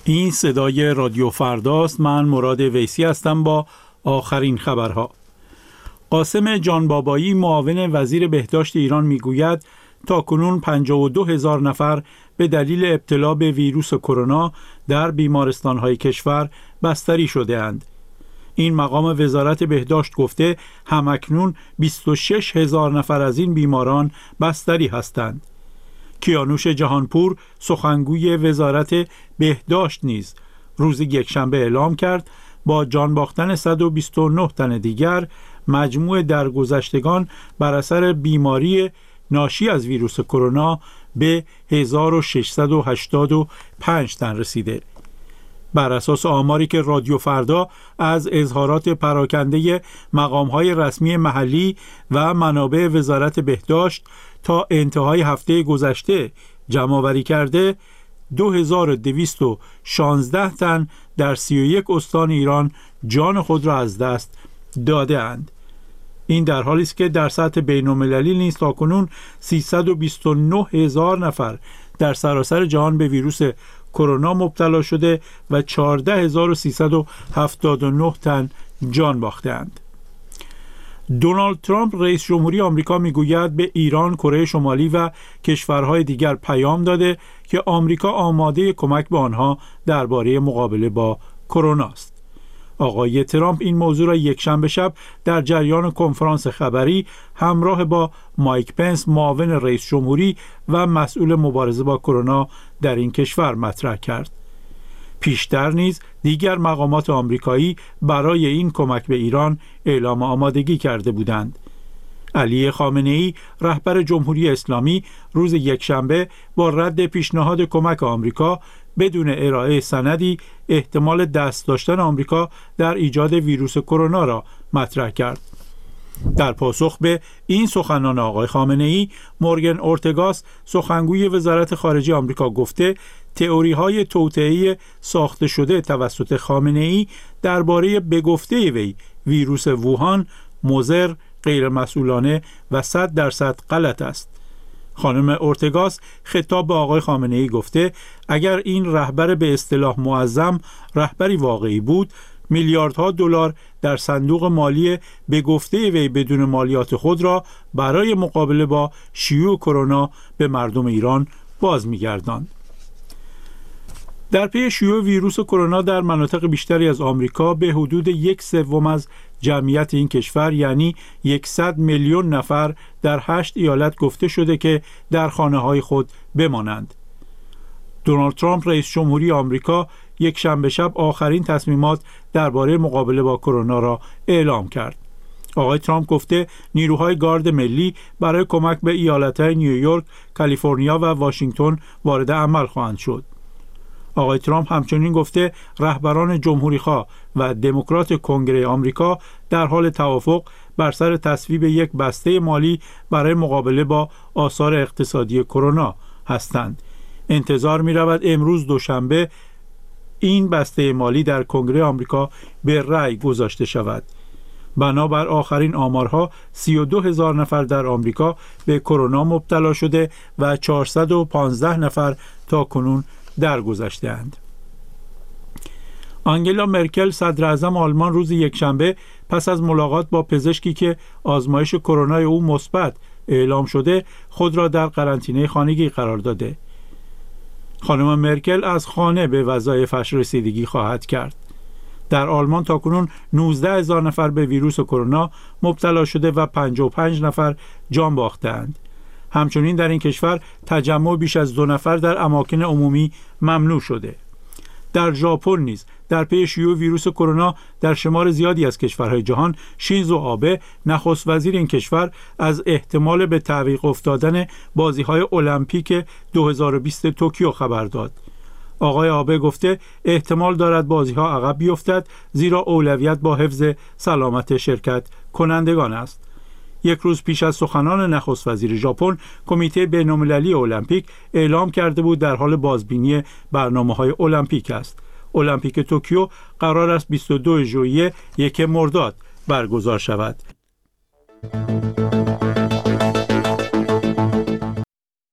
این صدای رادیو فرداست. من مراد ویسی هستم با آخرین خبرها. قاسم جانبابایی معاون وزیر بهداشت ایران میگوید تاکنون 52,000 نفر به دلیل ابتلا به ویروس کرونا در بیمارستان‌های کشور بستری شده‌اند. این مقام وزارت بهداشت گفته همکنون 26,000 نفر از این بیماران بستری هستند. کیانوش جهانپور سخنگوی وزارت بهداشت نیز روز یکشنبه اعلام کرد با جان باختن 129 تن دیگر مجموع درگذشتگان بر اثر بیماری ناشی از ویروس کرونا به 1685 تن رسیده. بر اساس آماری که رادیو فردا از اظهارات پراکنده مقام‌های رسمی محلی و منابع وزارت بهداشت تا انتهای هفته گذشته جمع‌آوری کرده، 2216 تن در 31 استان ایران جان خود را از دست داده‌اند. این در حالی است که در سطح بین‌المللی نیز تاکنون 329,000 نفر در سراسر جهان به ویروس کرونا مبتلا شده و 14,379 تن جان باخته‌اند. دونالد ترامپ رئیس جمهوری آمریکا میگوید به ایران، کره شمالی و کشورهای دیگر پیام داده که آمریکا آماده کمک به آنها درباره مقابله با کرونا است. آقای ترامپ این موضوع را یکشنبه شب در جریان کنفرانس خبری همراه با مایک پنس معاون رئیس جمهوری و مسئول مبارزه با کرونا در این کشور مطرح کرد. پیشتر نیز دیگر مقامات آمریکایی برای این کمک به ایران اعلام آمادگی کرده بودند. علی خامنه‌ای رهبر جمهوری اسلامی روز یکشنبه با رد پیشنهاد کمک آمریکا بدون ارائه سندی احتمال دست داشتن آمریکا در ایجاد ویروس کرونا را مطرح کرد. در پاسخ به این سخنان آقای خامنه‌ای، مورگن اورتگاس سخنگوی وزارت خارجه آمریکا گفته تئوری‌های توطئه‌ای ساخته شده توسط خامنه‌ای درباره به گفته وی ویروس ووهان مضر، غیرمسئولانه و 100% غلط است. خانم اورتگاس خطاب به آقای خامنه‌ای گفته اگر این رهبر به اصطلاح معظم رهبری واقعی بود، میلیاردها دلار در صندوق مالی به گفته وی بدون مالیات خود را برای مقابله با شیوع کرونا به مردم ایران باز می‌گرداند. در پی شیوع ویروس کرونا در مناطق بیشتری از آمریکا به حدود 1/3 از جمعیت این کشور یعنی 100 میلیون نفر در 8 ایالت گفته شده که در خانه‌های خود بمانند. دونالد ترامپ رئیس جمهوری آمریکا یک شنبه شب آخرین تصمیمات درباره مقابله با کرونا را اعلام کرد. آقای ترامپ گفته نیروهای گارد ملی برای کمک به ایالت‌های نیویورک، کالیفرنیا و واشنگتن وارد عمل خواهند شد. آقای ترامپ همچنین گفته رهبران جمهوری‌خواه و دموکرات کنگره آمریکا در حال توافق بر سر تصویب یک بسته مالی برای مقابله با آثار اقتصادی کرونا هستند. انتظار می‌رود امروز دوشنبه این بسته مالی در کنگره آمریکا به رأی گذاشته شود. بنابر آخرین آمارها 32,000 نفر در آمریکا به کرونا مبتلا شده و 415 نفر تا کنون درگذشته‌اند. آنگلا مرکل صدر اعظم آلمان روز یکشنبه پس از ملاقات با پزشکی که آزمایش کرونا او مثبت اعلام شده خود را در قرنطینه خانگی قرار داده. خانم مرکل از خانه به وظایفش رسیدگی خواهد کرد. در آلمان تاکنون 19,000 نفر به ویروس کرونا مبتلا شده و 55 نفر جان باخته‌اند. همچنین در این کشور تجمع بیش از 2 نفر در اماکن عمومی ممنوع شده. در ژاپن نیز در پی شیوع ویروس کرونا در شمار زیادی از کشورهای جهان، شینزو آبه نخست وزیر این کشور از احتمال به تعویق افتادن بازی‌های المپیک 2020 توکیو خبر داد. آقای آبه گفته احتمال دارد بازی‌ها عقب بیفتد زیرا اولویت با حفظ سلامت شرکت کنندگان است. یک روز پیش از سخنان نخست وزیر ژاپن، کمیته بین‌المللی المپیک اعلام کرده بود در حال بازبینی برنامه‌های المپیک است. المپیک توکیو قرار است 22 ژوئیه 1 مرداد برگزار شود.